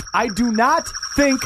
I do not think.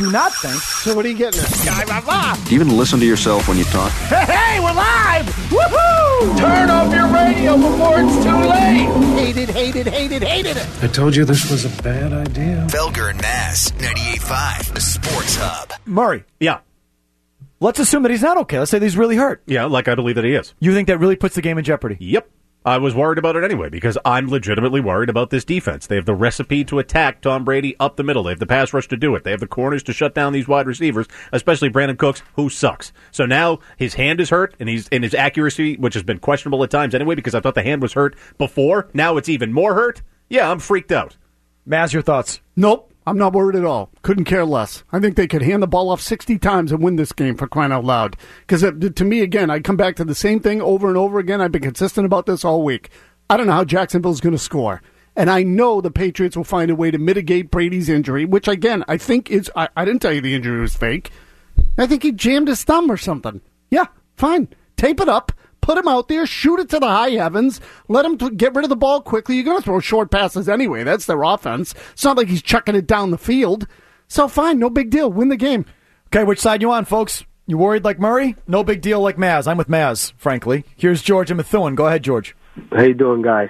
So what are you getting at? Do you even listen to yourself when you talk? Hey, we're live! Woohoo! Turn off your radio before it's too late! Hated it! I told you this was a bad idea. Felger and Maz, 98.5, the Sports Hub. Murray, Yeah. let's assume that he's not okay. Let's say that he's really hurt. Yeah, like I believe that he is. You think that really puts the game in jeopardy? Yep. I was worried about it anyway because I'm legitimately worried about this defense. They have the recipe to attack Tom Brady up the middle. They have the pass rush to do it. They have the corners to shut down these wide receivers, especially Brandon Cooks, who sucks. So now his hand is hurt, and he's in his accuracy, which has been questionable at times anyway because I thought the hand was hurt before. Now it's even more hurt. Yeah, I'm freaked out. Maz, your thoughts? Nope, I'm not worried at all. Couldn't care less. I think they could hand the ball off 60 times and win this game, for crying out loud. Because to me, again, I come back to the same thing over and over again. I've been consistent about this all week. I don't know how Jacksonville's going to score. And I know the Patriots will find a way to mitigate Brady's injury, which, again, I think is... I didn't tell you the injury was fake. I think he jammed his thumb or something. Yeah, fine. Tape it up. Put him out there. Shoot it to the high heavens. Let him get rid of the ball quickly. You're going to throw short passes anyway. That's their offense. It's not like he's chucking it down the field. So, fine. No big deal. Win the game. Okay, which side you on, folks? You worried like Murray? No big deal like Maz. I'm with Maz, frankly. Here's George and Methuen. Go ahead, George. How you doing, guys?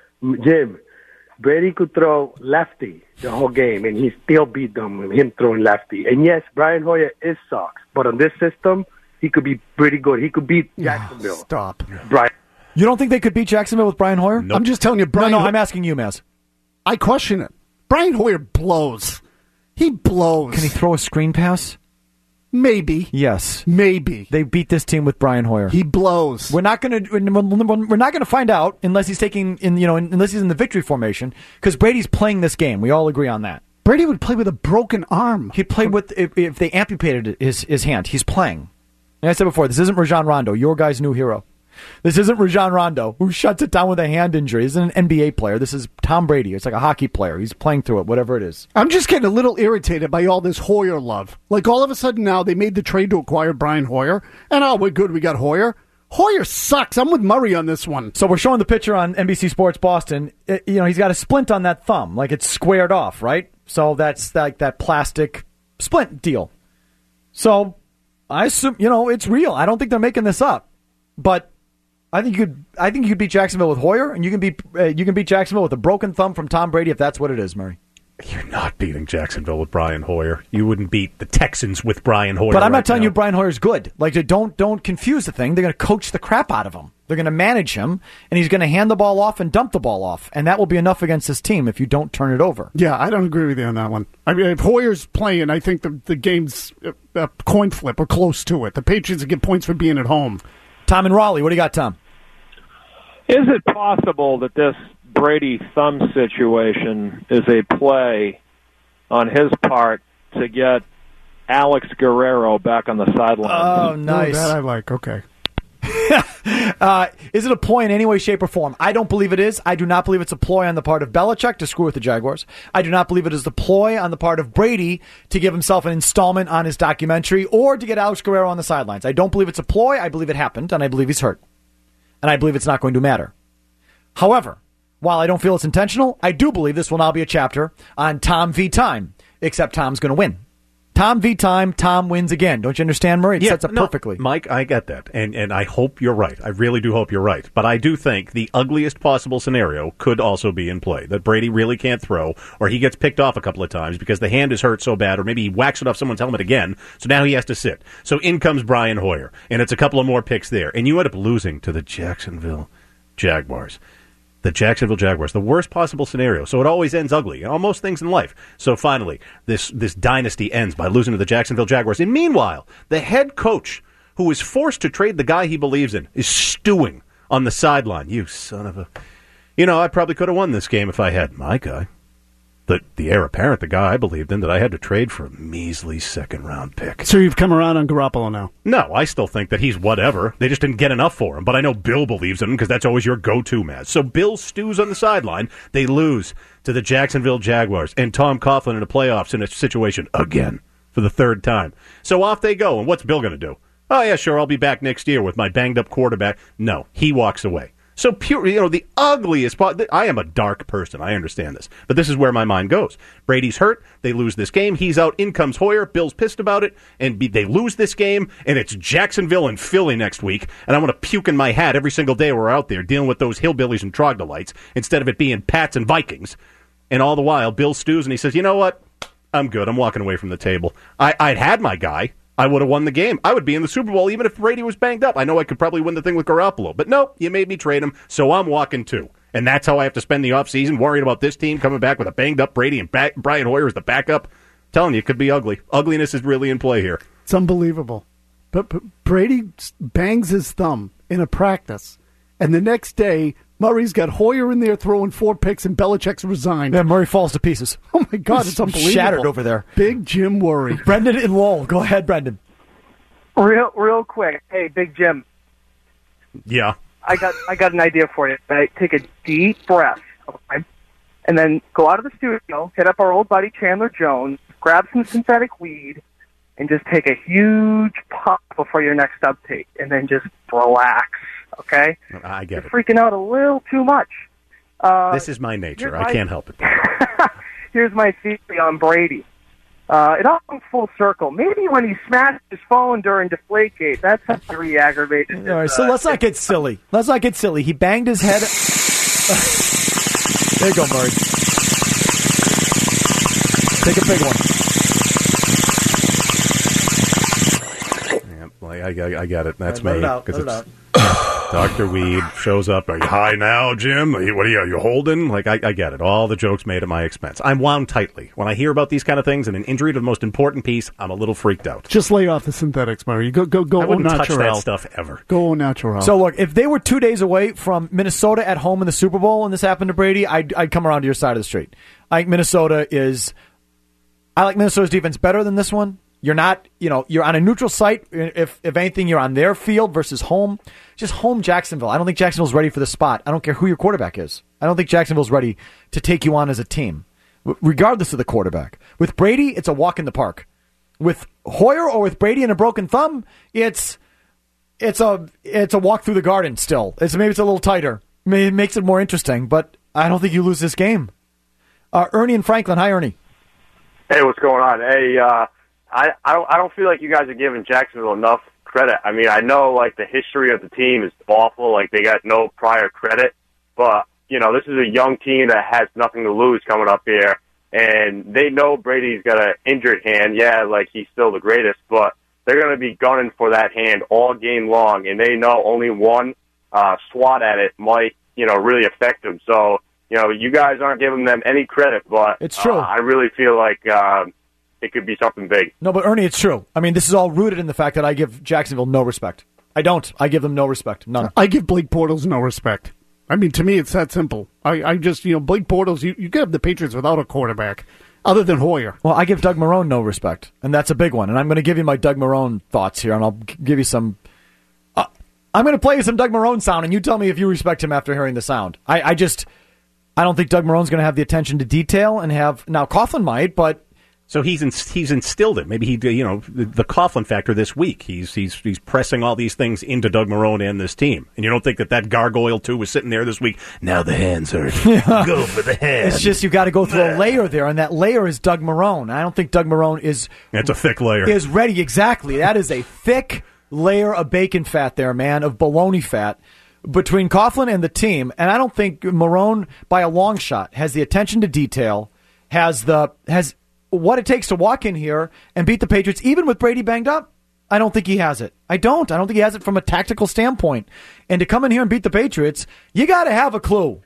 Jim, Brady could throw lefty the whole game, and he still beat them with him throwing lefty. And yes, Brian Hoyer is sucks, but on this system, he could be pretty good. He could beat Jacksonville. Stop. Brian. You don't think they could beat Jacksonville with Brian Hoyer? Nope. I'm just telling you, Brian... No, I'm asking you, Maz. I question it. Brian Hoyer blows. He blows. Can he throw a screen pass? Maybe. Yes. Maybe. They beat this team with Brian Hoyer. He blows. We're not going to find out unless he's unless he's in the victory formation because Brady's playing this game. We all agree on that. Brady would play with a broken arm. He'd play with if they amputated his hand. He's playing. Like I said before, this isn't Rajon Rondo, your guy's new hero. This isn't Rajon Rondo, who shuts it down with a hand injury. This isn't an NBA player. This is Tom Brady. It's like a hockey player. He's playing through it, whatever it is. I'm just getting a little irritated by all this Hoyer love. Like, all of a sudden now, they made the trade to acquire Brian Hoyer, and we're good, we got Hoyer. Hoyer sucks. I'm with Murray on this one. So we're showing the picture on NBC Sports Boston. He's got a splint on that thumb, like it's squared off, right? So that's like that plastic splint deal. So I assume, it's real. I don't think they're making this up, but I think you could beat Jacksonville with Hoyer, and you can beat Jacksonville with a broken thumb from Tom Brady if that's what it is, Murray. You're not beating Jacksonville with Brian Hoyer. You wouldn't beat the Texans with Brian Hoyer. But I'm not telling you Brian Hoyer's good. Like, don't confuse the thing. They're going to coach the crap out of him. They're going to manage him, and he's going to hand the ball off and dump the ball off, and that will be enough against this team if you don't turn it over. Yeah, I don't agree with you on that one. I mean, if Hoyer's playing, I think the game's a coin flip or close to it. The Patriots get points for being at home. Tom and Raleigh, what do you got, Tom? Is it possible that this Brady thumb situation is a play on his part to get Alex Guerrero back on the sidelines? Oh, nice. Oh, that I like. Okay. Is it a ploy in any way, shape, or form? I don't believe it is. I do not believe it's a ploy on the part of Belichick to screw with the Jaguars. I do not believe it is the ploy on the part of Brady to give himself an installment on his documentary or to get Alex Guerrero on the sidelines. I don't believe it's a ploy. I believe it happened, and I believe he's hurt. And I believe it's not going to matter. However, while I don't feel it's intentional, I do believe this will now be a chapter on Tom v. Time, except Tom's going to win. Tom v. Time, Tom wins again. Don't you understand, Murray? It sets up perfectly. Mike, I get that, and I hope you're right. I really do hope you're right. But I do think the ugliest possible scenario could also be in play, that Brady really can't throw, or he gets picked off a couple of times because the hand is hurt so bad, or maybe he whacks it off someone's helmet again, so now he has to sit. So in comes Brian Hoyer, and it's a couple of more picks there, and you end up losing to the Jacksonville Jaguars. The Jacksonville Jaguars, the worst possible scenario. So it always ends ugly, almost things in life. So finally, this dynasty ends by losing to the Jacksonville Jaguars. And meanwhile, the head coach, who is forced to trade the guy he believes in, is stewing on the sideline. You son of a... I probably could have won this game if I had my guy. The heir apparent, the guy I believed in, that I had to trade for a measly second-round pick. So you've come around on Garoppolo now? No, I still think that he's whatever. They just didn't get enough for him. But I know Bill believes in him because that's always your go-to, Maz. So Bill stews on the sideline. They lose to the Jacksonville Jaguars. And Tom Coughlin in the playoffs in a situation again for the third time. So off they go. And what's Bill going to do? Oh, yeah, sure, I'll be back next year with my banged-up quarterback. No, he walks away. So pure, the ugliest part. I am a dark person. I understand this. But this is where my mind goes. Brady's hurt. They lose this game. He's out. In comes Hoyer. Bill's pissed about it. And they lose this game. And it's Jacksonville and Philly next week. And I want to puke in my hat every single day we're out there dealing with those hillbillies and troglodytes instead of it being Pats and Vikings. And all the while, Bill stews and he says, you know what? I'm good. I'm walking away from the table. I'd had my guy. I would have won the game. I would be in the Super Bowl even if Brady was banged up. I know I could probably win the thing with Garoppolo. But no, you made me trade him, so I'm walking too. And that's how I have to spend the offseason, worrying about this team coming back with a banged-up Brady and Brian Hoyer as the backup. I'm telling you, it could be ugly. Ugliness is really in play here. It's unbelievable. But Brady bangs his thumb in a practice, and the next day, Murray's got Hoyer in there throwing 4 picks, and Belichick's resigned. Yeah, Murray falls to pieces. Oh, my God, it's unbelievable. Shattered over there. Big Jim Worry. Brendan and Lowell. Go ahead, Brendan. Real quick. Hey, Big Jim. Yeah. I got an idea for you. Take a deep breath, okay? And then go out of the studio, hit up our old buddy Chandler Jones, grab some synthetic weed, and just take a huge puff before your next update, and then just relax, okay? I get You're freaking out a little too much. This is my nature. I can't help it. Here's my theory on Brady. It all comes full circle. Maybe when he smashed his phone during Deflategate, that's how he re-aggravated. All right, so let's not get silly. He banged his head. There you go, Murray. Take a big one. I get it. That's right, me. let it out. Dr. Weed shows up. Are you high now, Jim? What are you holding? I get it. All the jokes made at my expense. I'm wound tightly. When I hear about these kind of things and an injury to the most important piece, I'm a little freaked out. Just lay off the synthetics, Murray. Go I wouldn't au touch naturel. that stuff ever. Go au naturel. So, look, if they were 2 days away from Minnesota at home in the Super Bowl and this happened to Brady, I'd come around to your side of the street. I like Minnesota's defense better than this one. You're not, you're on a neutral site. If anything, you're on their field versus home. Just home Jacksonville. I don't think Jacksonville's ready for the spot. I don't care who your quarterback is. I don't think Jacksonville's ready to take you on as a team, regardless of the quarterback. With Brady, it's a walk in the park. With Hoyer or with Brady and a broken thumb, it's a walk through the garden still. Maybe it's a little tighter. It makes it more interesting, but I don't think you lose this game. Ernie and Franklin. Hi, Ernie. Hey, what's going on? Hey, I don't feel like you guys are giving Jacksonville enough credit. I mean, I know the history of the team is awful. They got no prior credit, but this is a young team that has nothing to lose coming up here, and they know Brady's got an injured hand. Yeah, he's still the greatest, but they're going to be gunning for that hand all game long, and they know only one swat at it might really affect them. So you guys aren't giving them any credit, but it's true. I really feel like it could be something big. No, but Ernie, it's true. I mean, this is all rooted in the fact that I give Jacksonville no respect. I don't. I give them no respect. None. I give Blake Bortles no respect. I mean, to me, it's that simple. I just, Blake Bortles, you could have the Patriots without a quarterback, other than Hoyer. Well, I give Doug Marrone no respect, and that's a big one. And I'm going to give you my Doug Marrone thoughts here, and I'll give you some... I'm going to play you some Doug Marrone sound, and you tell me if you respect him after hearing the sound. I don't think Doug Marrone's going to have the attention to detail and have... Now, Coughlin might, but... So he's instilled it. Maybe the Coughlin factor this week. He's pressing all these things into Doug Marrone and this team. And you don't think that gargoyle too was sitting there this week? Now the hands hurt. Go for the hands. It's just you got to go through a layer there, and that layer is Doug Marrone. I don't think Doug Marrone is. That's a thick layer. Is ready exactly. That is a thick layer of bacon fat there, man, of bologna fat between Coughlin and the team. And I don't think Marrone, by a long shot, has the attention to detail, has what it takes to walk in here and beat the Patriots, even with Brady banged up. I don't think he has it. I don't think he has it from a tactical standpoint. And to come in here and beat the Patriots, you got to have a clue.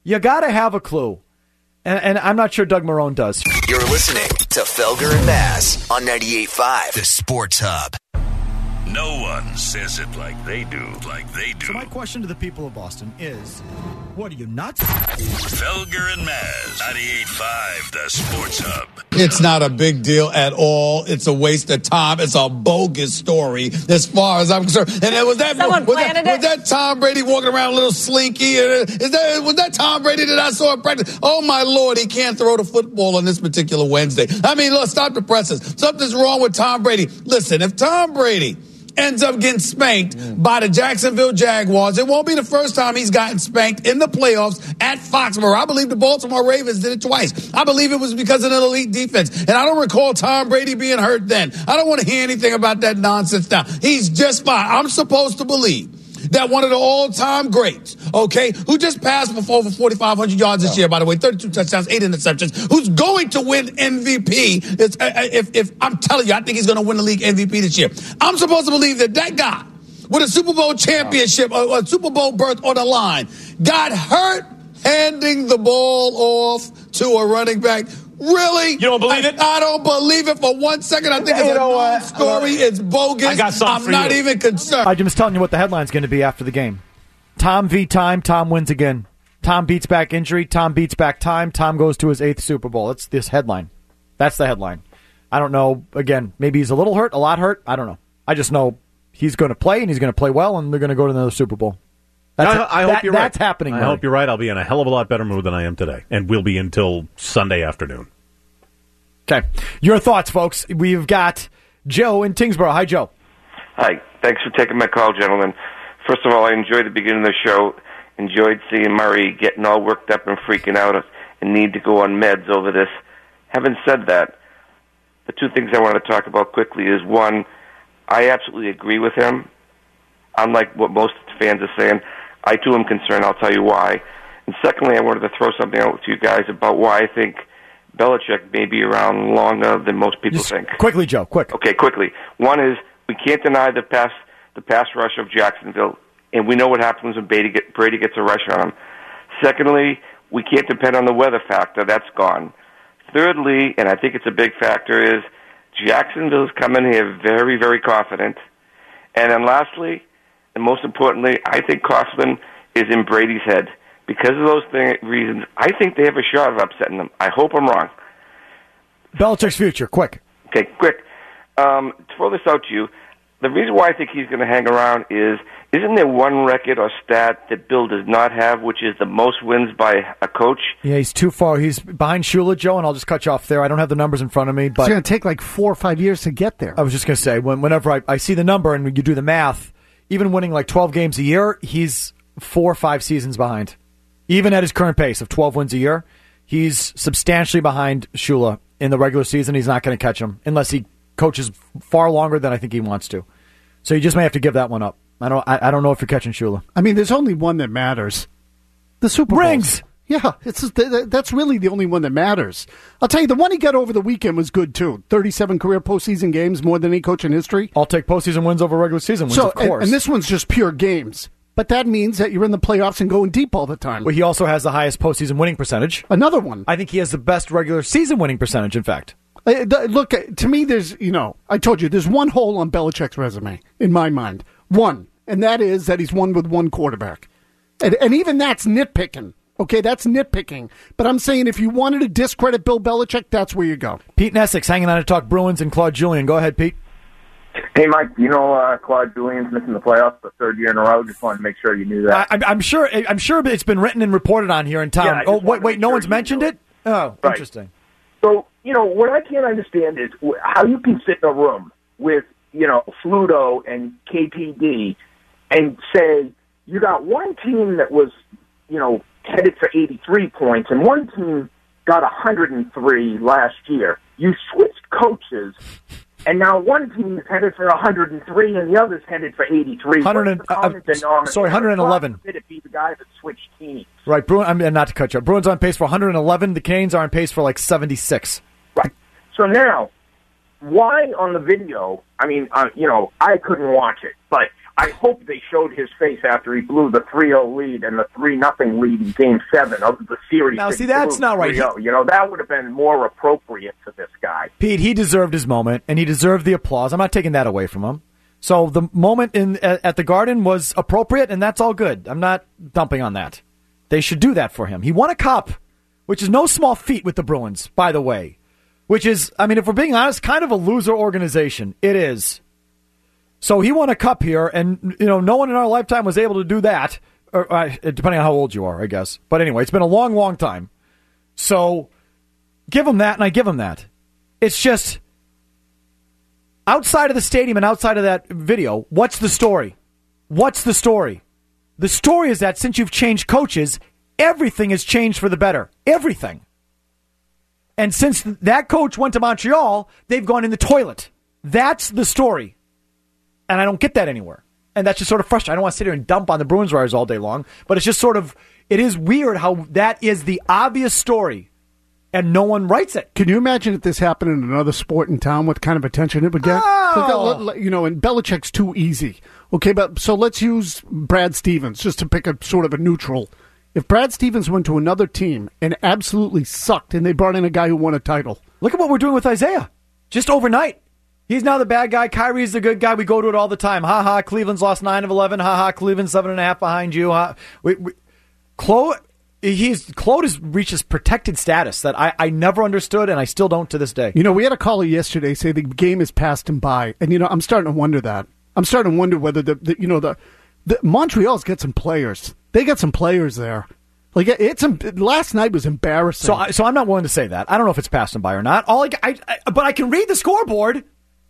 And I'm not sure Doug Marrone does. You're listening to Felger and Bass on 98.5, the Sports Hub. No one says it like they do. So my question to the people of Boston is, what are you, nuts? Felger and Maz, 98.5, the Sports Hub. It's not a big deal at all. It's a waste of time. It's a bogus story as far as I'm concerned. And was that Tom Brady walking around a little slinky? Was that Tom Brady that I saw at practice? Oh, my Lord, he can't throw the football on this particular Wednesday. I mean, look, stop the presses. Something's wrong with Tom Brady. Listen, if Tom Brady ends up getting spanked by the Jacksonville Jaguars. It won't be the first time he's gotten spanked in the playoffs at Foxborough. I believe the Baltimore Ravens did it twice. I believe it was because of an elite defense. And I don't recall Tom Brady being hurt then. I don't want to hear anything about that nonsense now. He's just fine. I'm supposed to believe that one of the all-time greats, okay, who just passed for over 4,500 yards this year, by the way, 32 touchdowns, 8 interceptions, who's going to win MVP. If I'm telling you, I think he's going to win the league MVP this year. I'm supposed to believe that guy with a Super Bowl championship, a Super Bowl berth on the line, got hurt handing the ball off to a running back. Really? You don't believe it? I don't believe it for 1 second. I think it's a non-story. It's bogus. I got something I'm not even concerned. I'm just telling you what the headline's going to be after the game. Tom v. Time. Tom wins again. Tom beats back injury. Tom beats back time. Tom goes to his 8th Super Bowl. That's this headline. That's the headline. I don't know. Again, maybe he's a little hurt, a lot hurt. I don't know. I just know he's going to play, and he's going to play well, and they're going to go to another Super Bowl. I hope you're right. That's happening. I hope you're right. I'll be in a hell of a lot better mood than I am today, and will be until Sunday afternoon. Okay. Your thoughts, folks. We've got Joe in Tingsboro. Hi, Joe. Hi. Thanks for taking my call, gentlemen. First of all, I enjoyed the beginning of the show. Enjoyed seeing Murray getting all worked up and freaking out and need to go on meds over this. Having said that, the two things I want to talk about quickly is, one, I absolutely agree with him. Unlike what most fans are saying, I too am concerned. I'll tell you why. And secondly, I wanted to throw something out to you guys about why I think Belichick may be around longer than most people think. Quickly, Joe, quick. Okay, quickly. One is, we can't deny the pass rush of Jacksonville, and we know what happens when Brady gets a rush on him. Secondly, we can't depend on the weather factor. That's gone. Thirdly, and I think it's a big factor, is Jacksonville's coming here very, very confident. And then lastly, and most importantly, I think Coughlin is in Brady's head. Because of those reasons, I think they have a shot of upsetting them. I hope I'm wrong. Belichick's future, quick. Okay, quick. To throw this out to you, the reason why I think he's going to hang around is, isn't there one record or stat that Bill does not have, which is the most wins by a coach? Yeah, he's too far. He's behind Shula, Joe, and I'll just cut you off there. I don't have the numbers in front of me. But it's going to take like 4 or 5 years to get there. I was just going to say, whenever I see the number and you do the math, even winning like 12 games a year, he's 4 or 5 seasons behind. Even at his current pace of 12 wins a year, he's substantially behind Shula in the regular season. He's not going to catch him unless he coaches far longer than I think he wants to. So you just may have to give that one up. I don't know if you're catching Shula. I mean, there's only one that matters. The Super Bowl. Rings! Yeah, that's really the only one that matters. I'll tell you, the one he got over the weekend was good, too. 37 career postseason games, more than any coach in history. I'll take postseason wins over regular season wins, of course. And this one's just pure games. But that means that you're in the playoffs and going deep all the time. Well, he also has the highest postseason winning percentage. Another one. I think he has the best regular season winning percentage, in fact. Look, to me, there's, I told you, there's one hole on Belichick's resume, in my mind. One. And that is that he's won with one quarterback. And even that's nitpicking. Okay, that's nitpicking. But I'm saying if you wanted to discredit Bill Belichick, that's where you go. Pete in Essex hanging on to talk Bruins and Claude Julien. Go ahead, Pete. Hey, Mike, Claude Julien's missing the playoffs the 3rd year in a row. Just wanted to make sure you knew that. I'm sure it's been written and reported on here in town. Yeah, wait, no one's mentioned it? Oh, right. Interesting. So, what I can't understand is how you can sit in a room with, Fluto and KPD and say you got one team that was, headed for 83 points and one team got 103 last year. You switched coaches. And now one team is headed for 103, and the other's headed for 83. 111. Did it be the guy that switched teams? Right, not to cut you off. Bruins on pace for 111. The Canes are on pace for like 76. Right. So now, why on the video? I mean, I couldn't watch it, but I hope they showed his face after he blew the 3-0 lead and the 3-0 lead in Game 7 of the series. Now, see, that's not right. That would have been more appropriate for this guy. Pete, he deserved his moment, and he deserved the applause. I'm not taking that away from him. So the moment at the Garden was appropriate, and that's all good. I'm not dumping on that. They should do that for him. He won a cup, which is no small feat with the Bruins, by the way, which is, if we're being honest, kind of a loser organization. It is. So he won a cup here, and no one in our lifetime was able to do that, or, depending on how old you are, I guess. But anyway, it's been a long, long time. So give him that, and I give him that. It's just, Outside of the stadium and outside of that video, what's the story? What's the story? The story is that since you've changed coaches, everything has changed for the better. Everything. And since that coach went to Montreal, they've gone in the toilet. That's the story. And I don't get that anywhere. And that's just sort of frustrating. I don't want to sit here and dump on the Bruins riders all day long, but it's just sort of, it is weird how that is the obvious story and no one writes it. Can you imagine if this happened in another sport in town, what kind of attention it would get? Oh. You know, and Belichick's too easy. Okay, but so let's use Brad Stevens just to pick a sort of a neutral. If Brad Stevens went to another team and absolutely sucked and they brought in a guy who won a title. Look at what we're doing with Isaiah. Just overnight. He's now the bad guy. Kyrie's the good guy. We go to it all the time. Ha-ha, Cleveland's lost 9 of 11. Ha-ha, Cleveland 7.5 behind you. Claude has reached this protected status that I never understood, and I still don't to this day. You know, we had a caller yesterday say the game has passed him by, and, you know, I'm starting to wonder that. I'm starting to wonder whether, the Montreal's got some players. They got some players there. Like, last night was embarrassing. So I'm not willing to say that. I don't know if it's passed him by or not. But I can read the scoreboard.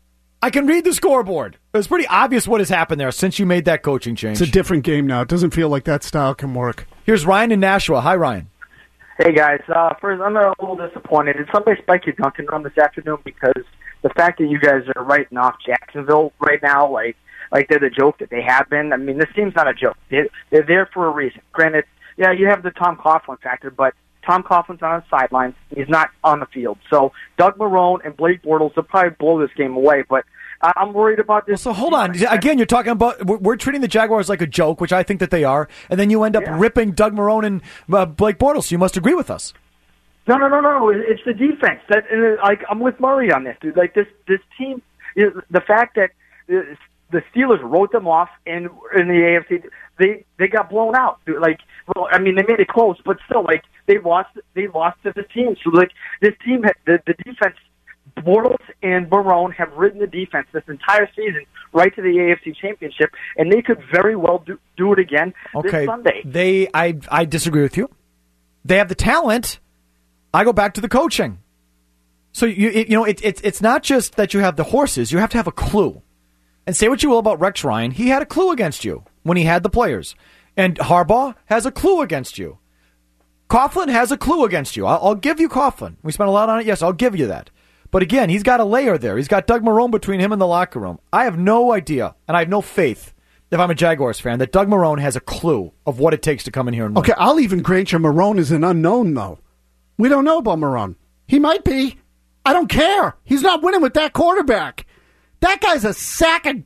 It was pretty obvious what has happened there since you made that coaching change. It's a different game now. It doesn't feel like that style can work. Here's Ryan in Nashua. Hi, Ryan. Hey, guys. First, I'm a little disappointed. Did somebody spike your Dunkin' Run this afternoon? Because the fact that you guys are writing off Jacksonville right now, like they're the joke that they have been. I mean, this team's not a joke. They're there for a reason. Granted, yeah, you have the Tom Coughlin factor, but Tom Coughlin's on the sidelines. He's not on the field. So Doug Marrone and Blake Bortles will probably blow this game away, but I'm worried about this. Well, so hold on. Again, you're talking about we're treating the Jaguars like a joke, which I think that they are, and then you end up ripping Doug Marrone and Blake Bortles. You must agree with us. No. It's the defense. I'm with Murray on this, dude. Like this team, the fact that the Steelers wrote them off in the AFC, they got blown out. Like, well, I mean, they made it close, but still, like they lost to the team. So like this team, the defense. Bortles and Barone have ridden the defense this entire season right to the AFC Championship, and they could very well do it again this Sunday. I disagree with you. They have the talent. I go back to the coaching. So it's not just that you have the horses. You have to have a clue. And say what you will about Rex Ryan, he had a clue against you when he had the players, and Harbaugh has a clue against you. Coughlin has a clue against you. I'll give you Coughlin. We spent a lot on it. Yes, I'll give you that. But again, he's got a layer there. He's got Doug Marrone between him and the locker room. I have no idea, and I have no faith, if I'm a Jaguars fan, that Doug Marrone has a clue of what it takes to come in here and win. Okay, I'll even grant you Marrone is an unknown, though. We don't know about Marrone. He might be. I don't care. He's not winning with that quarterback. That guy's a sack of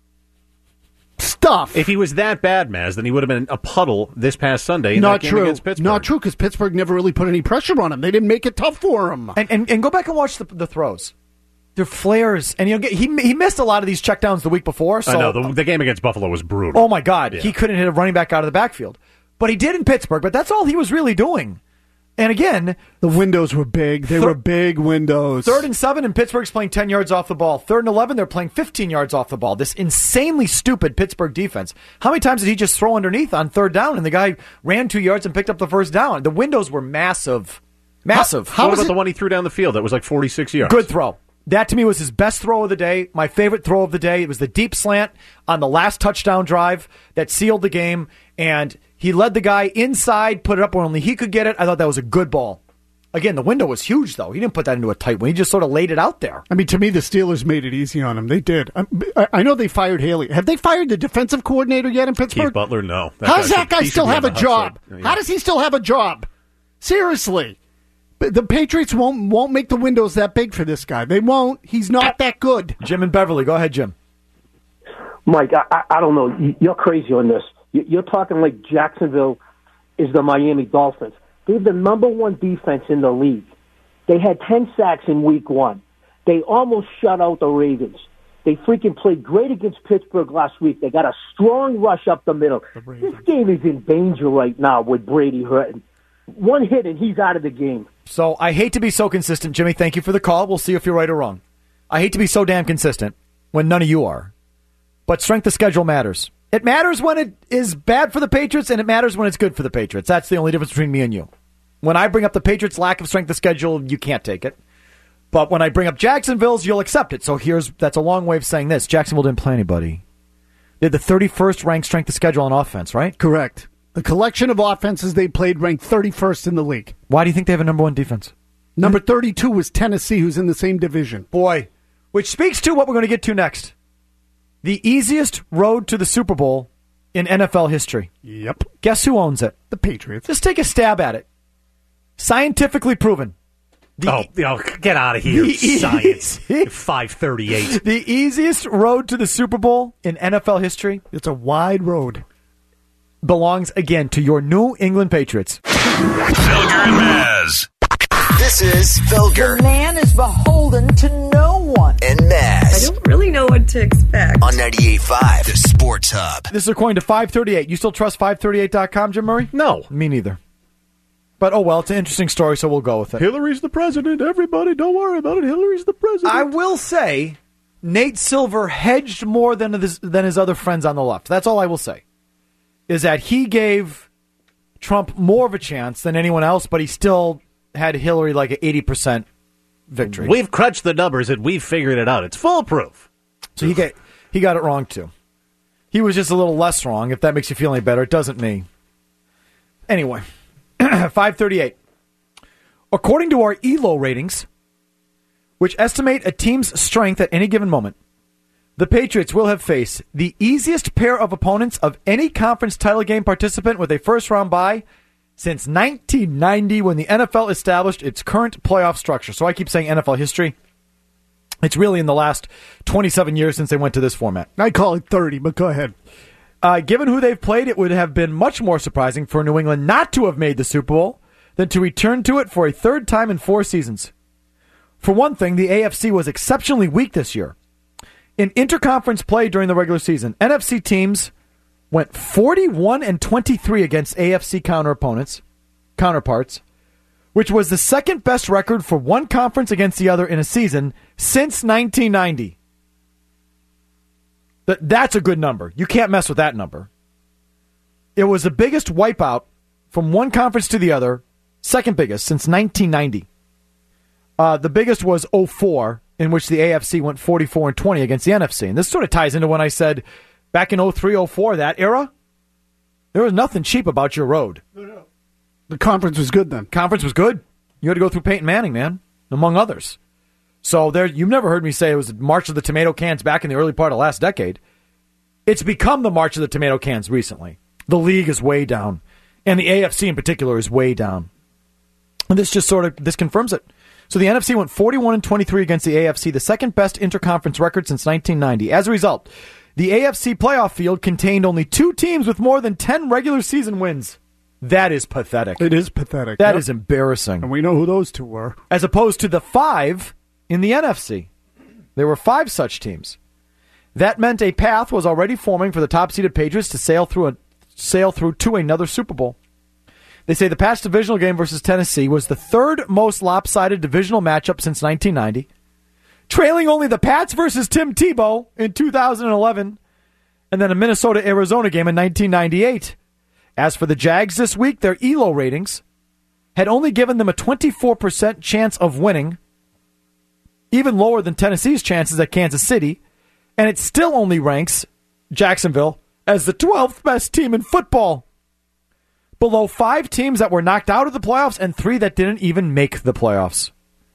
stuff. If he was that bad, Maz, then he would have been a puddle this past Sunday in that game against Pittsburgh. Not true, because Pittsburgh never really put any pressure on him. They didn't make it tough for him. And go back and watch the throws. They're flares. And he missed a lot of these checkdowns the week before. So, I know. The game against Buffalo was brutal. Oh, my God. Yeah. He couldn't hit a running back out of the backfield. But he did in Pittsburgh, but that's all he was really doing. And again, the windows were big. They were big windows. 3rd and 7, and Pittsburgh's playing 10 yards off the ball. 3rd and 11, they're playing 15 yards off the ball. This insanely stupid Pittsburgh defense. How many times did he just throw underneath on 3rd down, and the guy ran 2 yards and picked up the first down? The windows were massive. Massive. How about the one he threw down the field that was like 46 yards? Good throw. That, to me, was his best throw of the day. My favorite throw of the day. It was the deep slant on the last touchdown drive that sealed the game, and he led the guy inside, put it up where only he could get it. I thought that was a good ball. Again, the window was huge, though. He didn't put that into a tight one. He just sort of laid it out there. I mean, to me, the Steelers made it easy on him. They did. I know they fired Haley. Have they fired the defensive coordinator yet in Pittsburgh? Keith Butler, no. How does that guy still have a job? How does he still have a job? Seriously. The Patriots won't make the windows that big for this guy. They won't. He's not that good. Jim in Beverly. Go ahead, Jim. Mike, I don't know. You're crazy on this. You're talking like Jacksonville is the Miami Dolphins. They have the number 1 defense in the league. They had 10 sacks in week 1. They almost shut out the Ravens. They freaking played great against Pittsburgh last week. They got a strong rush up the middle. This game is in danger right now with Brady hurting. 1 hit and he's out of the game. So I hate to be so consistent, Jimmy. Thank you for the call. We'll see if you're right or wrong. I hate to be so damn consistent when none of you are. But strength of schedule matters. It matters when it is bad for the Patriots, and it matters when it's good for the Patriots. That's the only difference between me and you. When I bring up the Patriots' lack of strength of schedule, you can't take it. But when I bring up Jacksonville's, you'll accept it. So that's a long way of saying this. Jacksonville didn't play anybody. They had the 31st ranked strength of schedule on offense, right? Correct. The collection of offenses they played ranked 31st in the league. Why do you think they have a number one defense? Number 32 was Tennessee, who's in the same division. Boy, which speaks to what we're going to get to next. The easiest road to the Super Bowl in NFL history. Yep. Guess who owns it? The Patriots. Just take a stab at it. Scientifically proven. Get out of here, science. 538. The easiest road to the Super Bowl in NFL history. It's a wide road. Belongs, again, to your New England Patriots. Felger and Maz. This is Felger. The man is beholden to no one. And Maz. I don't really know what to expect. On 98.5, the Sports Hub. This is according to 538. You still trust 538.com, Jim Murray? No. Me neither. But, oh well, it's an interesting story, so we'll go with it. Hillary's the president. Everybody, don't worry about it. Hillary's the president. I will say, Nate Silver hedged more than his other friends on the left. That's all I will say. Is that he gave Trump more of a chance than anyone else, but he still had Hillary like an 80% victory. We've crunched the numbers and we've figured it out. It's foolproof. So he got it wrong, too. He was just a little less wrong. If that makes you feel any better, it doesn't me. Anyway. 538. According to our ELO ratings, which estimate a team's strength at any given moment, the Patriots will have faced the easiest pair of opponents of any conference title game participant with a first-round bye since 1990 when the NFL established its current playoff structure. So I keep saying NFL history. It's really in the last 27 years since they went to this format. I call it 30, but go ahead. Given who they've played, it would have been much more surprising for New England not to have made the Super Bowl than to return to it for a third time in 4 seasons. For one thing, the AFC was exceptionally weak this year. In interconference play during the regular season, NFC teams went 41-23 against AFC counterparts, which was the second best record for one conference against the other in a season since 1990. That's a good number. You can't mess with that number. It was the biggest wipeout from one conference to the other, second biggest since 1990. The biggest was 2004, in which the AFC went 44-20 against the NFC. And this sort of ties into when I said back in 2003-04, that era, there was nothing cheap about your road. No. The conference was good then. Conference was good. You had to go through Peyton Manning, man, among others. So you've never heard me say it was the March of the Tomato Cans back in the early part of last decade. It's become the March of the Tomato Cans recently. The league is way down, and the AFC in particular is way down. And this confirms it. So the NFC went 41-23 against the AFC, the second best interconference record since 1990. As a result, the AFC playoff field contained only 2 teams with more than 10 regular season wins. That is pathetic. It is pathetic. That is embarrassing. And we know who those 2 were. As opposed to the 5 in the NFC. There were 5 such teams. That meant a path was already forming for the top-seeded Patriots to sail through to another Super Bowl. They say the Pats divisional game versus Tennessee was the third most lopsided divisional matchup since 1990, trailing only the Pats versus Tim Tebow in 2011, and then a Minnesota-Arizona game in 1998. As for the Jags this week, their ELO ratings had only given them a 24% chance of winning, even lower than Tennessee's chances at Kansas City, and it still only ranks Jacksonville as the 12th best team in football, below 5 teams that were knocked out of the playoffs and 3 that didn't even make the playoffs.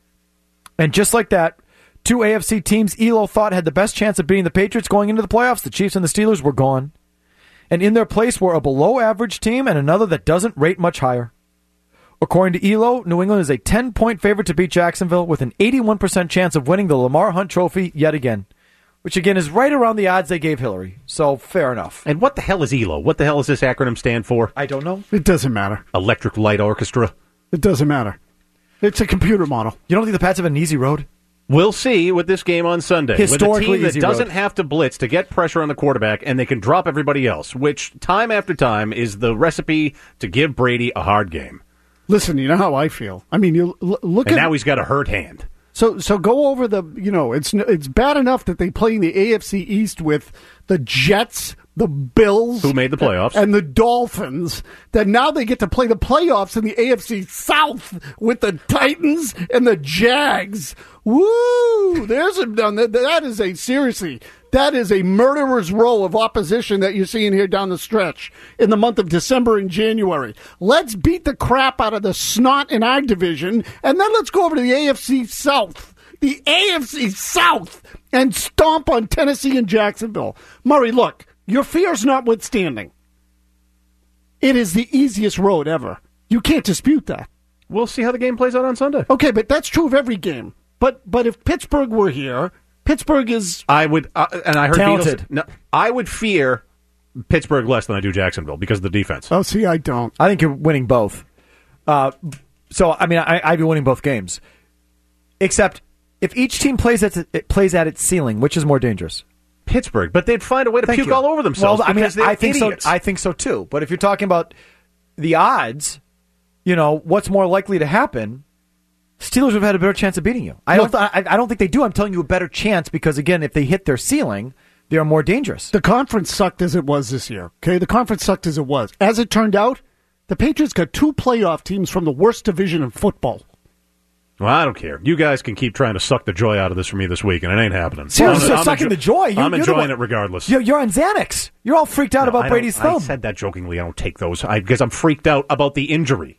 And just like that, 2 AFC teams ELO thought had the best chance of beating the Patriots going into the playoffs, the Chiefs and the Steelers, were gone. And in their place were a below-average team and another that doesn't rate much higher. According to ELO, New England is a 10-point favorite to beat Jacksonville with an 81% chance of winning the Lamar Hunt Trophy yet again, which again is right around the odds they gave Hillary. So fair enough. And what the hell is ELO? What the hell does this acronym stand for? I don't know. It doesn't matter. Electric Light Orchestra? It doesn't matter. It's a computer model. You don't think the Pats have an easy road? We'll see with this game on Sunday. Historically with a team that easy doesn't road. have to blitz to get pressure on the quarterback, and they can drop everybody else, which time after time is the recipe to give Brady a hard game. Listen, you know how I feel. I mean, you look at... And now he's got a hurt hand. So go over the, it's bad enough that they play in the AFC East with the Jets, the Bills, who made the playoffs, and the Dolphins, that now they get to play the playoffs in the AFC South with the Titans and the Jags. Woo! That is a murderer's row of opposition that you're seeing here down the stretch in the month of December and January. Let's beat the crap out of the snot in our division, and then let's go over to the AFC South. The AFC South, and stomp on Tennessee and Jacksonville. Murray, look, your fears notwithstanding, it is the easiest road ever. You can't dispute that. We'll see how the game plays out on Sunday. Okay, but that's true of every game. But if Pittsburgh were here, Pittsburgh is I would, and I heard talented. I would fear Pittsburgh less than I do Jacksonville because of the defense. Oh, see, I don't. I think you're winning both. I'd be winning both games. Except if each team plays at its ceiling, which is more dangerous? Pittsburgh, but they'd find a way to puke all over themselves. Well, I think idiots. so. I think so too. But if you're talking about the odds, what's more likely to happen? Steelers would have had a better chance of beating you. I don't think they do. I'm telling you a better chance because, again, if they hit their ceiling, they are more dangerous. The conference sucked as it was this year. Okay, the conference sucked as it was. As it turned out, the Patriots got 2 playoff teams from the worst division in football. Well, I don't care. You guys can keep trying to suck the joy out of this for me this week, and it ain't happening. Seriously, you're sucking the joy. I'm enjoying it regardless. You're on Xanax. You're all freaked out about Brady's thumb. I said that jokingly. I don't take those because I'm freaked out about the injury.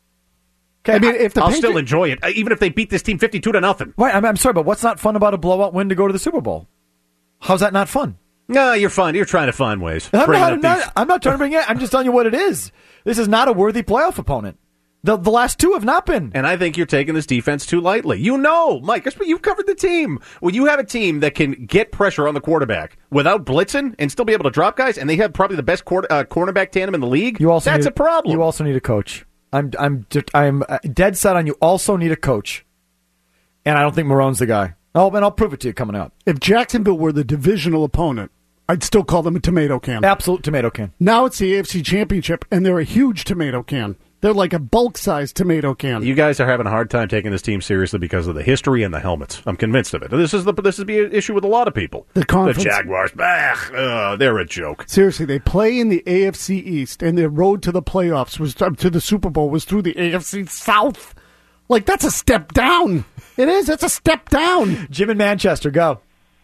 Okay, I'll still enjoy it, even if they beat this team 52-0. Right, I'm sorry, but what's not fun about a blowout win to go to the Super Bowl? How's that not fun? No, you're fine. You're trying to find ways. I'm not trying to bring it. I'm just telling you what it is. This is not a worthy playoff opponent. The last 2 have not been. And I think you're taking this defense too lightly. Mike, you've covered the team. When you have a team that can get pressure on the quarterback without blitzing and still be able to drop guys, and they have probably the best cornerback tandem in the league, that's a problem. You also need a coach. I'm dead set on you also need a coach. And I don't think Marone's the guy. And I'll prove it to you coming up. If Jacksonville were the divisional opponent, I'd still call them a tomato can. Absolute tomato can. Now it's the AFC Championship, and they're a huge tomato can. They're like a bulk-sized tomato can. You guys are having a hard time taking this team seriously because of the history and the helmets. I'm convinced of it. This is an issue with a lot of people. The Jaguars, they're a joke. Seriously, they play in the AFC East, and their road to the playoffs to the Super Bowl was through the AFC South. Like, that's a step down. It is. That's a step down. Jim in Manchester, go.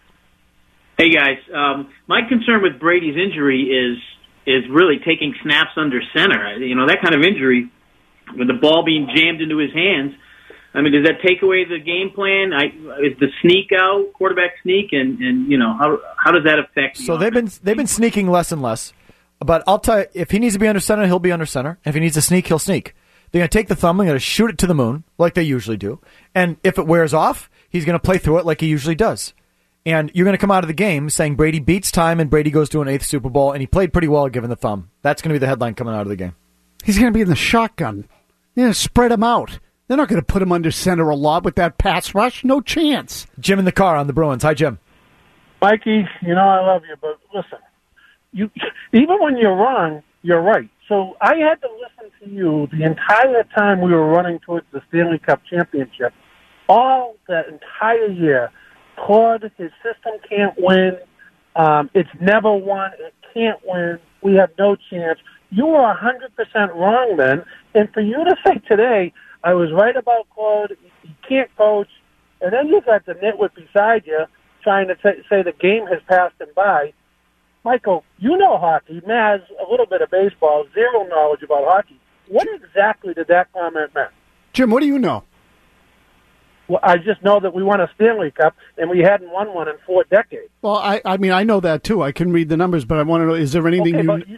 Hey, guys. My concern with Brady's injury is really taking snaps under center. That kind of injury, with the ball being jammed into his hands, does that take away the game plan? Is the sneak out, quarterback sneak, and how does that affect? So they've been sneaking less and less. But I'll tell you, if he needs to be under center, he'll be under center. If he needs to sneak, he'll sneak. They're going to take the thumb, they're going to shoot it to the moon, like they usually do. And if it wears off, he's going to play through it like he usually does. And you're going to come out of the game saying Brady beats time and Brady goes to an 8th Super Bowl, and he played pretty well given the thumb. That's going to be the headline coming out of the game. He's going to be in the shotgun. They're going to spread him out. They're not going to put him under center a lot with that pass rush. No chance. Jim in the car on the Bruins. Hi, Jim. Mikey, I love you, but listen, even when you're wrong, you're right. So I had to listen to you the entire time we were running towards the Stanley Cup championship, all that entire year. Claude, his system can't win. It's never won. It can't win. We have no chance. You were 100% wrong then. And for you to say today, I was right about Claude, he can't coach, and then you got the nitwit beside you trying to say the game has passed him by. Michael, you know hockey. Maz, a little bit of baseball, zero knowledge about hockey. What exactly did that comment mean? Jim, what do you know? Well, I just know that we won a Stanley Cup, and we hadn't won one in 4 decades. Well, I know that too. I can read the numbers, but I want to know: is there anything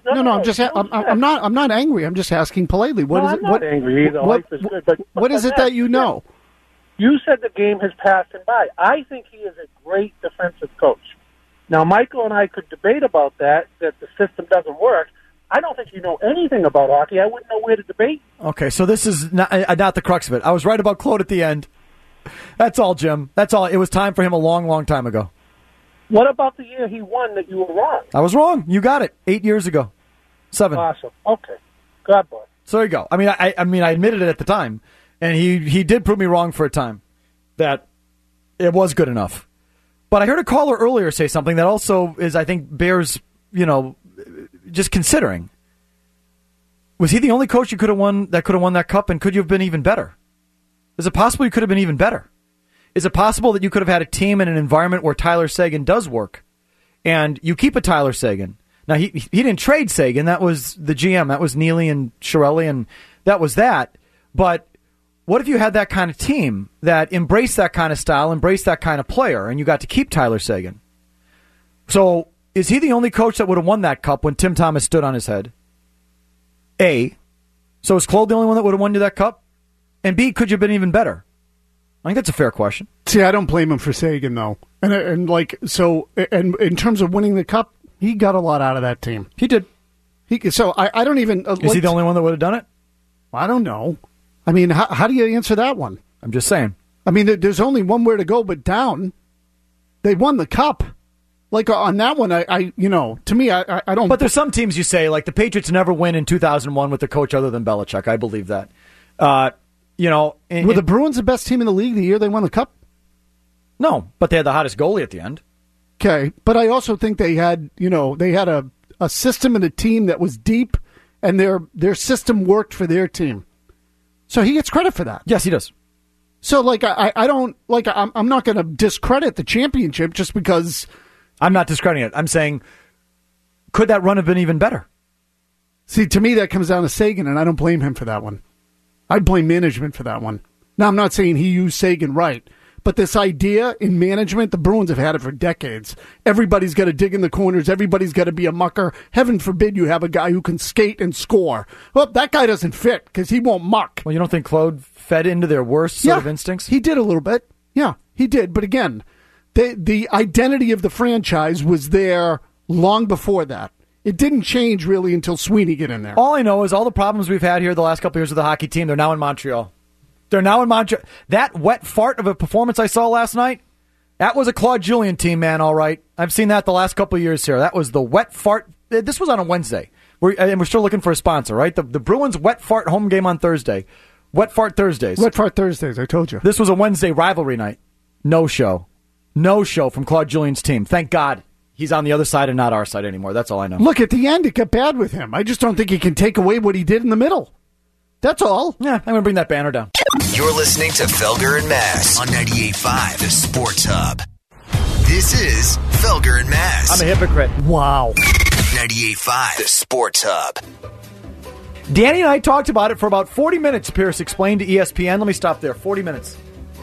I'm not angry. I'm just asking politely. I'm not angry either. Life is good. But what is it that you know? You said the game has passed him by. I think he is a great defensive coach. Now, Michael and I could debate about that the system doesn't work. I don't think you know anything about hockey. I wouldn't know where to debate. Okay, so this is not the crux of it. I was right about Claude at the end. That's all, Jim. That's all. It was time for him a long, long time ago. What about the year he won that you were wrong? I was wrong. You got it. 8 years ago. 7. Awesome. Okay. God bless. So there you go. I admitted it at the time, and he did prove me wrong for a time that it was good enough. But I heard a caller earlier say something that also is, I think, bears, just considering, was he the only coach you could have won that cup, and could you have been even better? Is it possible you could have been even better? Is it possible that you could have had a team in an environment where Tyler Seguin does work, and you keep a Tyler Seguin? Now, he didn't trade Seguin. That was the GM. That was Neely and Chiarelli, and that was that. But what if you had that kind of team that embraced that kind of style, embraced that kind of player, and you got to keep Tyler Seguin? So is he the only coach that would have won that cup when Tim Thomas stood on his head? A. So is Claude the only one that would have won you that cup? And B, could you have been even better? I think that's a fair question. See, I don't blame him for Seguin, though. And in terms of winning the cup, he got a lot out of that team. He did. I don't even... Is he the only one that would have done it? I don't know. I mean, how do you answer that one? I'm just saying. I mean, there's only one way to go but down. They won the cup. Like, on that one, to me, I don't... But there's some teams you say, like the Patriots never win in 2001 with a coach other than Belichick. I believe that. Were the Bruins the best team in the league the year they won the cup? No, but they had the hottest goalie at the end. Okay, but I also think they had a system and a team that was deep, and their system worked for their team. So he gets credit for that. Yes, he does. So, I'm not going to discredit the championship just because... I'm not discrediting it. I'm saying, could that run have been even better? See, to me, that comes down to Seguin, and I don't blame him for that one. I blame management for that one. Now, I'm not saying he used Seguin right, but this idea in management, the Bruins have had it for decades. Everybody's got to dig in the corners. Everybody's got to be a mucker. Heaven forbid you have a guy who can skate and score. Well, that guy doesn't fit because he won't muck. Well, you don't think Claude fed into their worst sort of instincts? He did a little bit. Yeah, he did. But again, the identity of the franchise was there long before that. It didn't change really until Sweeney get in there. All I know is all the problems we've had here the last couple of years with the hockey team, they're now in Montreal. That wet fart of a performance I saw last night, that was a Claude Julien team, man, all right. I've seen that the last couple of years here. That was the wet fart. This was on a Wednesday. We're still looking for a sponsor, right? The Bruins wet fart home game on Thursday. Wet fart Thursdays. Wet fart Thursdays, I told you. This was a Wednesday rivalry night. No show. No show from Claude Julien's team. Thank God. He's on the other side and not our side anymore. That's all I know. Look, at the end, it got bad with him. I just don't think he can take away what he did in the middle. That's all. Yeah, I'm going to bring that banner down. You're listening to Felger and Mass on 98.5, the Sports Hub. This is Felger and Mass. I'm a hypocrite. Wow. 98.5, the Sports Hub. Danny and I talked about it for about 40 minutes, Pierce explained to ESPN. Let me stop there. 40 minutes.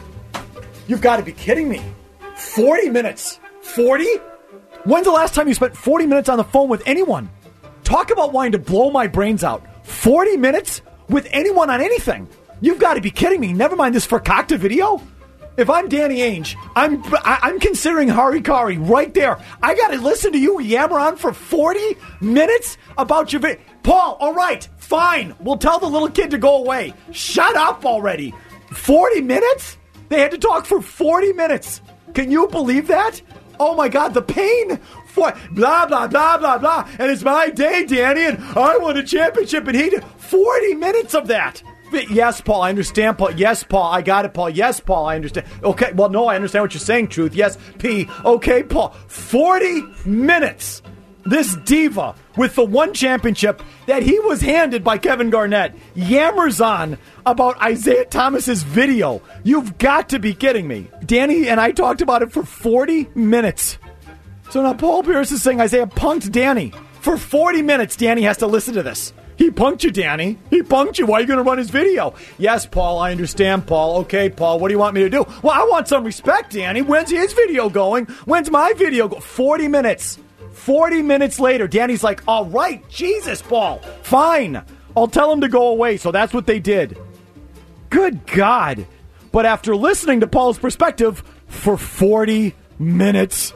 You've got to be kidding me. 40 minutes. 40? When's the last time you spent 40 minutes on the phone with anyone? Talk about wanting to blow my brains out. 40 minutes with anyone on anything? You've got to be kidding me. Never mind this Fakakta video. If I'm Danny Ainge, I'm considering Harikari right there. I got to listen to you yammer on for 40 minutes about your video. Paul, all right, fine. We'll tell the little kid to go away. Shut up already. 40 minutes? They had to talk for 40 minutes. Can you believe that? Oh, my God, the pain for blah, blah, blah, blah, blah. And it's my day, Danny, and I won a championship, and he did 40 minutes of that. Yes, Paul, I understand, Paul. Yes, Paul, I got it, Paul. Yes, Paul, I understand. Okay, well, no, I understand what you're saying, Truth. Yes, P. Okay, Paul. 40 minutes. This diva with the one championship that he was handed by Kevin Garnett yammers on about Isaiah Thomas's video. You've got to be kidding me. Danny and I talked about it for 40 minutes. So now Paul Pierce is saying Isaiah punked Danny. For 40 minutes, Danny has to listen to this. He punked you, Danny. He punked you. Why are you going to run his video? Yes, Paul, I understand, Paul. Okay, Paul, what do you want me to do? Well, I want some respect, Danny. When's his video going? When's my video going? 40 minutes. 40 minutes later, Danny's like, all right, Jesus, Paul. Fine. I'll tell him to go away. So that's what they did. Good God. But after listening to Paul's perspective for 40 minutes,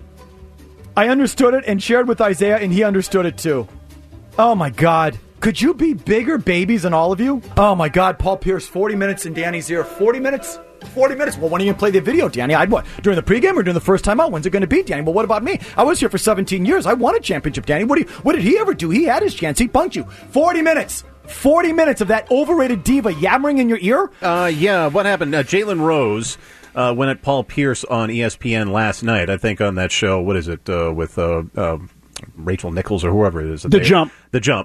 I understood it and shared with Isaiah, and he understood it too. Oh, my God. Could you be bigger babies than all of you? Oh, my God. Paul Pierce, 40 minutes in Danny's ear. 40 minutes? 40 minutes. Well, when are you going to play the video, Danny? I'd what? During the pregame or during the first time out? When's it going to be, Danny? Well, what about me? I was here for 17 years. I won a championship, Danny. What did he ever do? He had his chance. He punked you. 40 minutes. 40 minutes of that overrated diva yammering in your ear? Yeah, what happened? Jalen Rose went at Paul Pierce on ESPN last night, I think on that show. What is it? With Rachel Nichols or whoever it is. The Jump.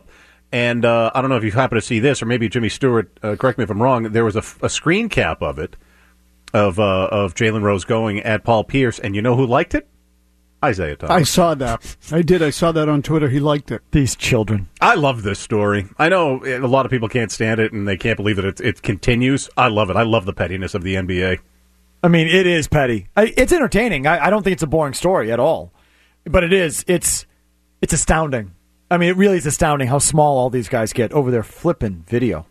And I don't know if you happen to see this, or maybe Jimmy Stewart, correct me if I'm wrong, there was a screen cap of it, of Jalen Rose going at Paul Pierce, and you know who liked it? Isaiah Thomas. I saw that. I did. I saw that on Twitter. He liked it. These children. I love this story. I know a lot of people can't stand it, and they can't believe that it continues. I love it. I love the pettiness of the NBA. I mean, it is petty. It's entertaining. I don't think it's a boring story at all. But it is. It's astounding. I mean, it really is astounding how small all these guys get over their flippin' video.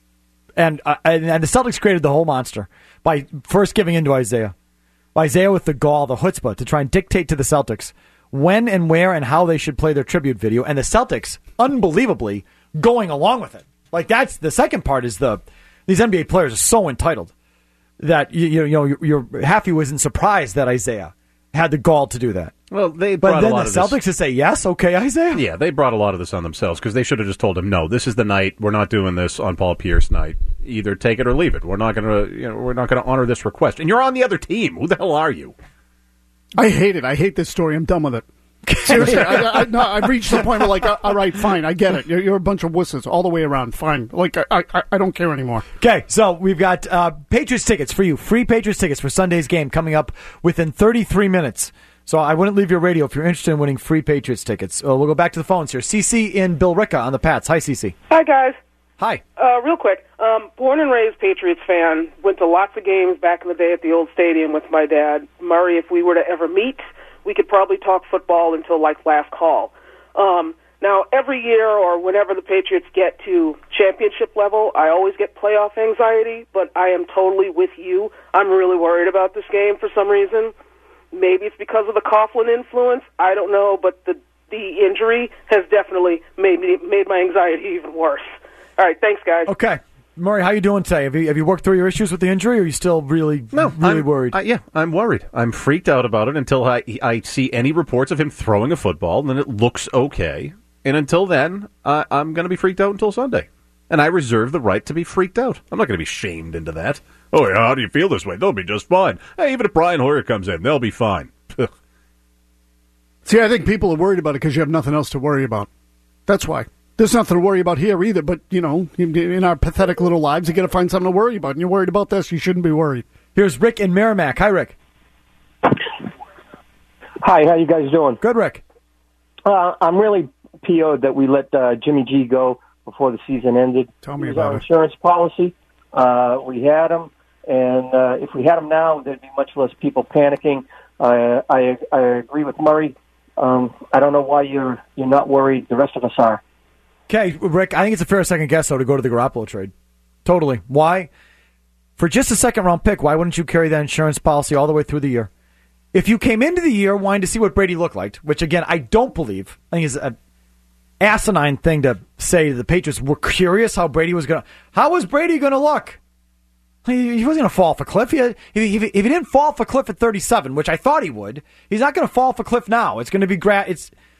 And the Celtics created the whole monster by first giving in to Isaiah. Isaiah with the gall, the chutzpah, to try and dictate to the Celtics when and where and how they should play their tribute video. And the Celtics, unbelievably, going along with it. Like, that's the second part is these NBA players are so entitled that you're half you isn't surprised that Isaiah had the gall to do that. Well, they but brought then a lot the of Celtics to say yes, okay, Isaiah. Yeah, they brought a lot of this on themselves because they should have just told him, no, this is the night. We're not doing this on Paul Pierce night. Either take it or leave it. We're not going to honor this request. And you're on the other team. Who the hell are you? I hate it. I hate this story. I'm done with it. Seriously, I've reached the point where, like, all right, fine, I get it. You're a bunch of wusses all the way around. Fine. Like, I don't care anymore. Okay, so we've got Patriots tickets for you. Free Patriots tickets for Sunday's game coming up within 33 minutes. So I wouldn't leave your radio if you're interested in winning free Patriots tickets. We'll go back to the phones here. CC in Billerica on the Pats. Hi, CC. Hi, guys. Hi. Real quick, born and raised Patriots fan, went to lots of games back in the day at the old stadium with my dad. Murray, if we were to ever meet, we could probably talk football until, like, last call. Now, every year or whenever the Patriots get to championship level, I always get playoff anxiety, but I am totally with you. I'm really worried about this game for some reason. Maybe it's because of the Coughlin influence. I don't know, but the injury has definitely made my anxiety even worse. All right, thanks, guys. Okay. Murray, how you doing today? Have you worked through your issues with the injury, or are you still really worried? Yeah, I'm worried. I'm freaked out about it until I see any reports of him throwing a football, and then it looks okay. And until then, I'm going to be freaked out until Sunday. And I reserve the right to be freaked out. I'm not going to be shamed into that. Oh, yeah, how do you feel this way? They'll be just fine. Hey, even if Brian Hoyer comes in, they'll be fine. See, I think people are worried about it because you have nothing else to worry about. That's why. There's nothing to worry about here either, but, in our pathetic little lives, you got to find something to worry about. And you're worried about this, you shouldn't be worried. Here's Rick in Merrimack. Hi, Rick. Hi, how you guys doing? Good, Rick. I'm really PO'd that we let Jimmy G go before the season ended. Tell me about about our it. Insurance policy. We had him, and if we had him now, there'd be much less people panicking. I agree with Murray. I don't know why you're not worried. The rest of us are. Okay, Rick, I think it's a fair second guess, though, to go to the Garoppolo trade. Totally. Why? For just a second-round pick, why wouldn't you carry that insurance policy all the way through the year? If you came into the year wanting to see what Brady looked like, which, again, I don't believe, I think is an asinine thing to say the Patriots were curious how Brady was going to... How was Brady going to look? He wasn't going to fall off a cliff. If he didn't fall off a cliff at 37, which I thought he would, he's not going to fall off a cliff now. It's going to be... I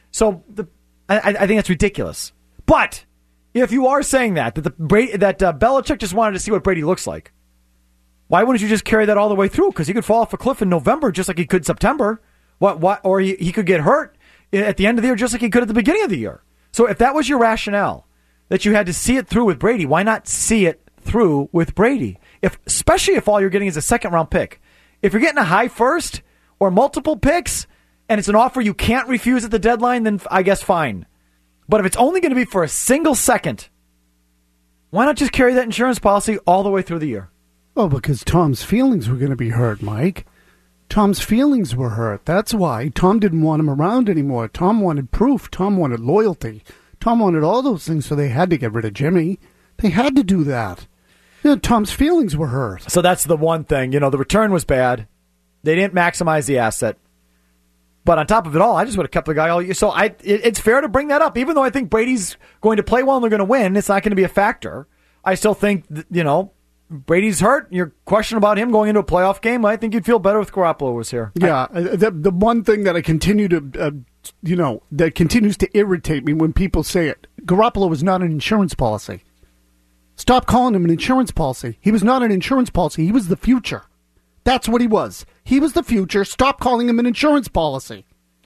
think that's ridiculous. But if you are saying that Belichick just wanted to see what Brady looks like, why wouldn't you just carry that all the way through? Because he could fall off a cliff in November just like he could September. Or he could get hurt at the end of the year just like he could at the beginning of the year. So if that was your rationale, that you had to see it through with Brady, why not see it through with Brady? Especially if all you're getting is a second-round pick. If you're getting a high first or multiple picks and it's an offer you can't refuse at the deadline, then I guess fine. But if it's only going to be for a single second, why not just carry that insurance policy all the way through the year? Oh, because Tom's feelings were going to be hurt, Mike. Tom's feelings were hurt. That's why. Tom didn't want him around anymore. Tom wanted proof. Tom wanted loyalty. Tom wanted all those things, so they had to get rid of Jimmy. They had to do that. Tom's feelings were hurt. So that's the one thing. The return was bad. They didn't maximize the asset. But on top of it all, I just would have kept the guy all year. So it's fair to bring that up. Even though I think Brady's going to play well and they're going to win, it's not going to be a factor. I still think, Brady's hurt. You're questioning about him going into a playoff game. I think you'd feel better if Garoppolo was here. Yeah, the one thing that I continue to, that continues to irritate me when people say it, Garoppolo is not an insurance policy. Stop calling him an insurance policy. He was not an insurance policy. He was the future. That's what he was. He was the future. Stop calling him an insurance policy.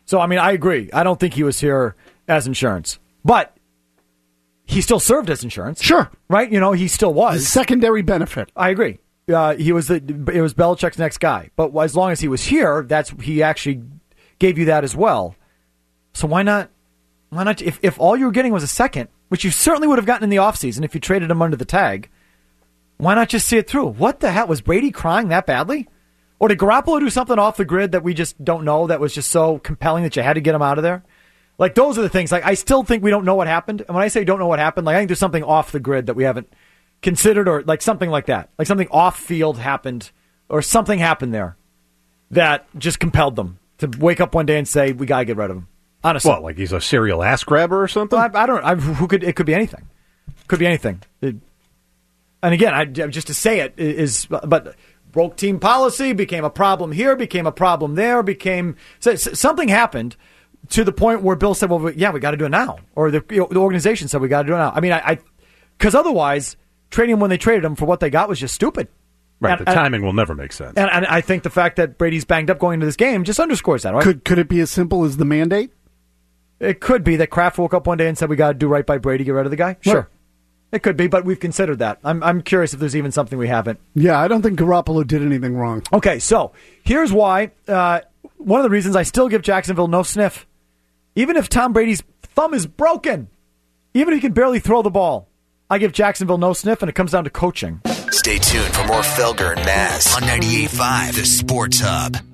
So, I mean, I agree. I don't think he was here as insurance. But he still served as insurance. Sure. Right? He still was. Secondary benefit. I agree. It was Belichick's next guy. But as long as he was here, he actually gave you that as well. So why not? If all you were getting was a second, which you certainly would have gotten in the offseason if you traded him under the tag, why not just see it through? What the hell? Was Brady crying that badly? Or did Garoppolo do something off the grid that we just don't know that was just so compelling that you had to get him out of there? Like, those are the things. Like, I still think we don't know what happened. And when I say don't know what happened, like, I think there's something off the grid that we haven't considered, or like something like that. Like something off field happened, or something happened there that just compelled them to wake up one day and say, we got to get rid of him. Honestly. What, like he's a serial ass grabber or something? Well, I don't. It could be anything. Could be anything. And again, just to say it is, but broke team policy, became a problem here, became a problem there, something happened to the point where Bill said, well, yeah, we got to do it now. Or the organization said, we got to do it now. I mean, because otherwise, trading him when they traded him for what they got was just stupid. Right, the timing will never make sense. And I think the fact that Brady's banged up going into this game just underscores that, right? Could it be as simple as the mandate? It could be that Kraft woke up one day and said, we got to do right by Brady, get rid of the guy. Sure. It could be, but we've considered that. I'm curious if there's even something we haven't. Yeah, I don't think Garoppolo did anything wrong. Okay, so here's why. One of the reasons I still give Jacksonville no sniff. Even if Tom Brady's thumb is broken, even if he can barely throw the ball, I give Jacksonville no sniff, and it comes down to coaching. Stay tuned for more Felger and Mazz on 98.5 The Sports Hub.